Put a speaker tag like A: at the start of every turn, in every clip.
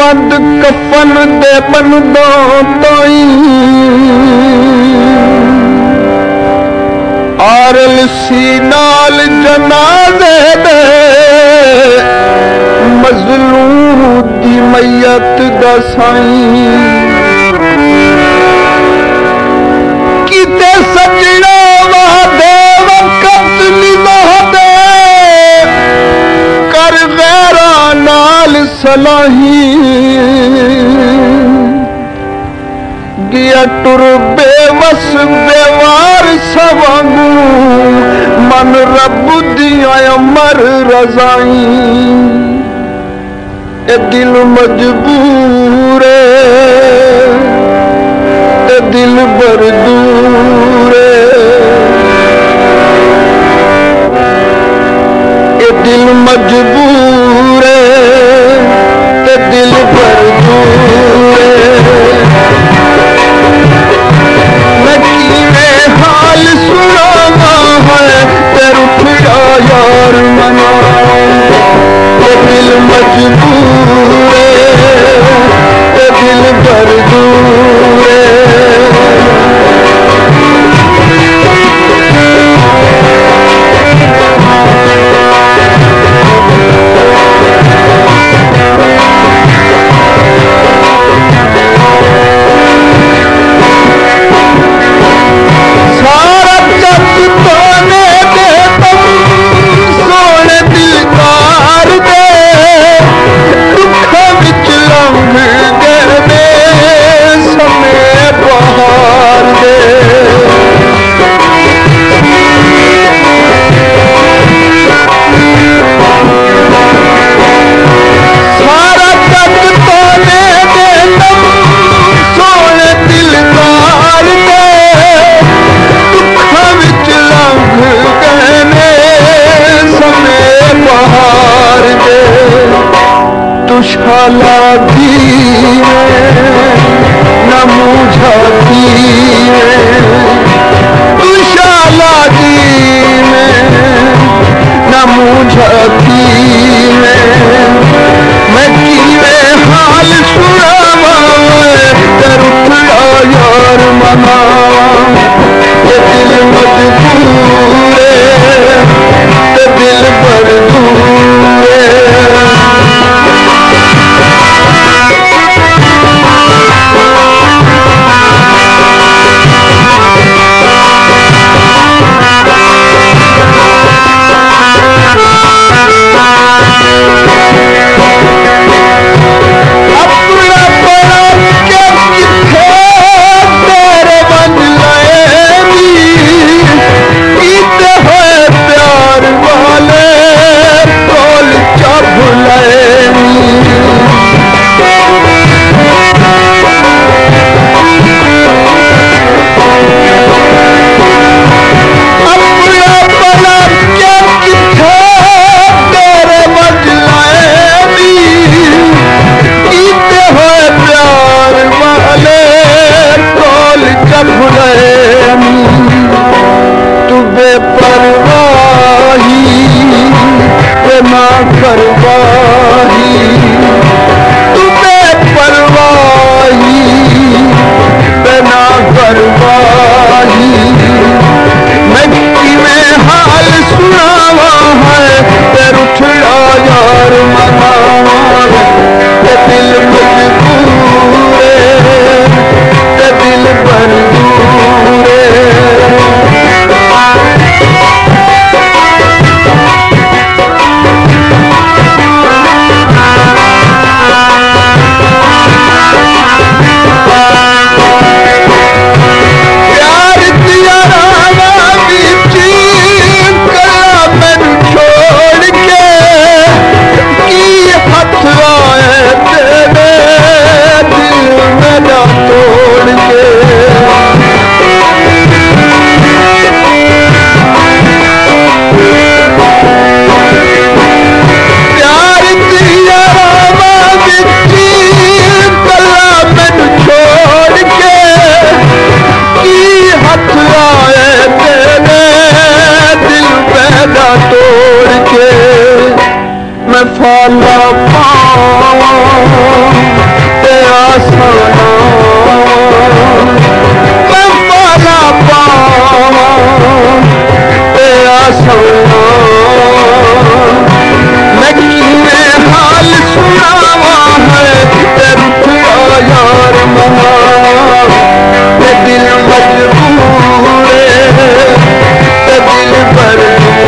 A: बंद कफन दे बनदो तोई आरल सीनाल जनाजे दे मजलूम दी मैयत दा साईं किते सजना वादे वक्त निभा दे कर गैरा नाल सलाही गिया टुर बेवस बेवार सवांगू मन रब दिया अमर रजाई ए दिल मजबूर ए दिल बरदूर ए दिल मजबूर ए दिल बरदूर मैं कीवे हाल सुनावा है तेरू फिरा यार मना ए दिल मजबूर ए दिल बरदूर तुशाला धीरे न मुझा धीरे तुशाला धीरे न मुझा धीरे मैं कीवे हाल सुनावा कर उठा यार मना ये दिल मजबूर ये दिल बरदूर मैं फाला पाऊं सुनावा है ते रुठिया यार मना ते दिल मजबूर ते दिल पर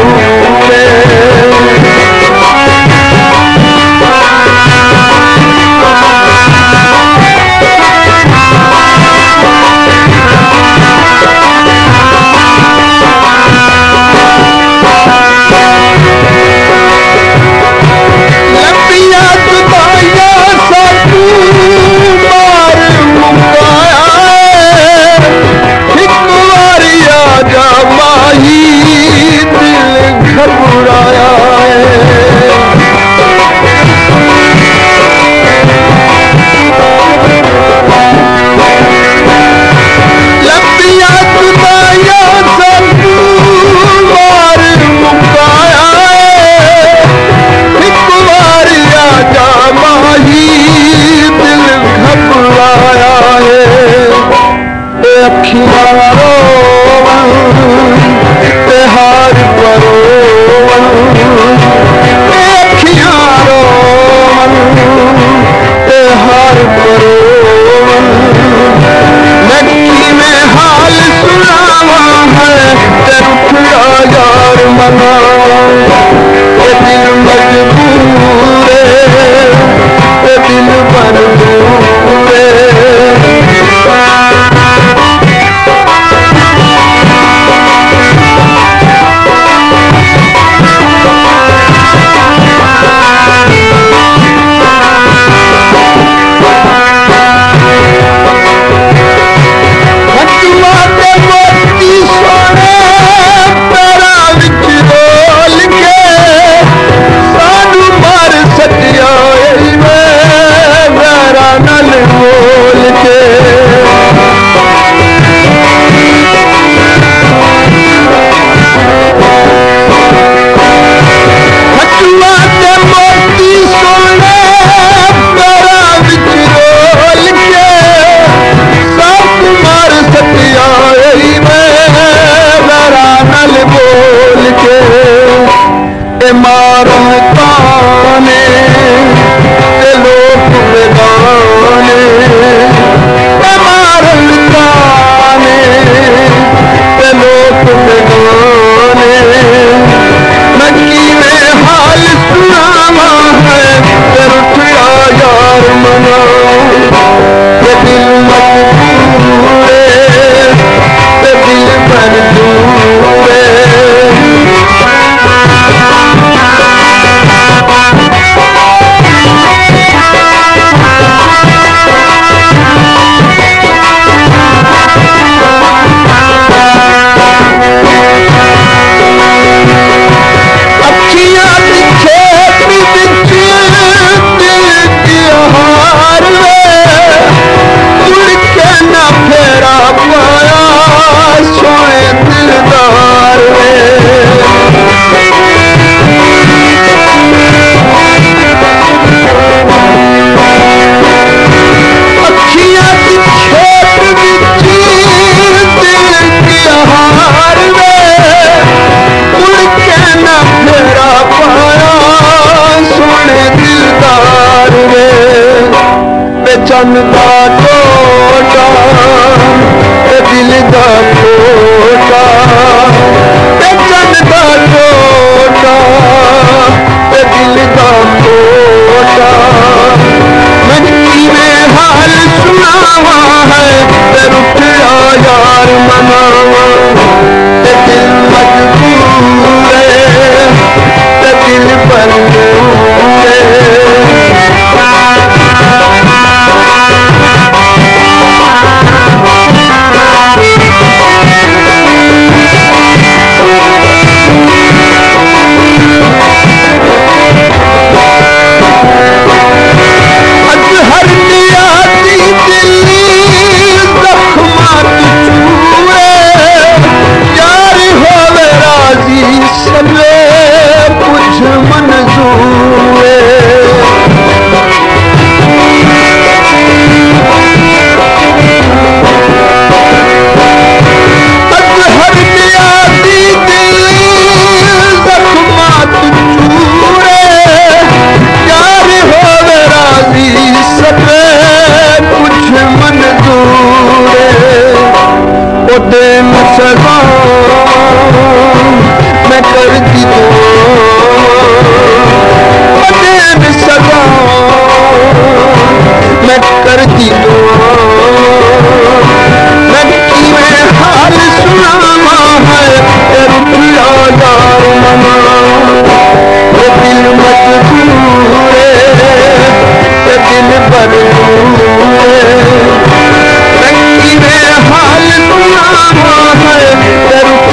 A: चन का टोटा दिल का टोटा चन का टोटा दिल का टोटा मनी में हाल सुनावा है रुठिया यार मनावा दिल मजबूर दिल पर हाल सुनावा है तेरू